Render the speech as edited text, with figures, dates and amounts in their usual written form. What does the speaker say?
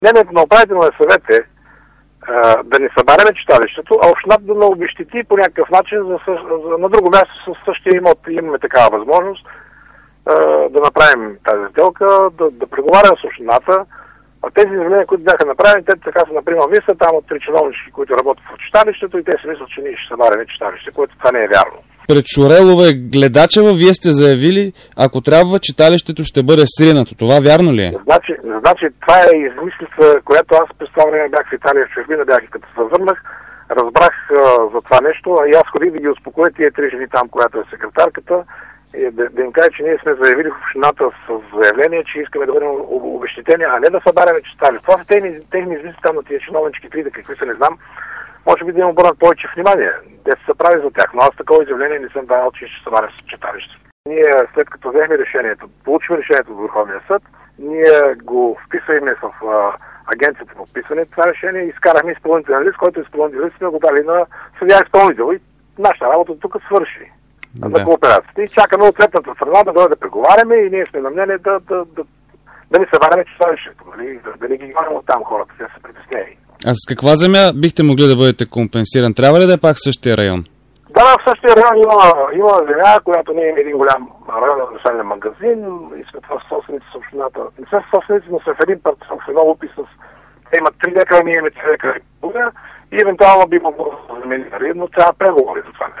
Мнението на управителния съвет е да не събаряме читалището, а общината да ме обезщети по някакъв начин на друго място със същия имот. Имаме такава възможност да направим тази сделка, да преговаряме с общината. А тези изявления, които бяха направени, те така са, например, мисля там от 3 чиновнички, които работят в читалището и те си мислят, че ние ще събаряме читалище, което това не е вярно. Пред Шорелова и Гледачева вие сте заявили, ако трябва, читалището ще бъде сринато. Това вярно ли е? Значи това е измислица, която аз през това време бях в Италия, в чужбина бях и като се върнах, разбрах за това нещо, и аз ходих да ги успокоя тия 3 жени там, която е секретарката, и да им кажа, че ние сме заявили в общината с заявление, че искаме да бъдем обезщетени, а не да събаряме читалище. Това са техни измисли там на тия чиновнички, какви са, не знам. Може би да им обърнат повече внимание. Те се прави за тях, но аз такова изявление не съм давал, че ще събаря с читалище. Ние, след като взехме решението, получим решението от Върховния съд, ние го вписваме в агенцията по вписване това решение и изкарахме изпълнителен лист, който изпълнителен лист сме го дали на съдия изпълнител. И нашата работа тук свърши на кооперацията. И чакаме ответната страна да дойде да преговаряме и ние сме на мнение да не събаряме читалището, да не ги говорим от там хората, те са притеснени. А с каква земя бихте могли да бъдете компенсиран? Трябва ли да е пак в същия район? Да, в същия район има земя, която не е един голям район на магазин и сме това собственици с общината. Не са собственици, но са в един път в едно лупи те имат 3 дека, ние имаме 3 дека и евентуално би могло да се замени, но трябва преговори за това нещо.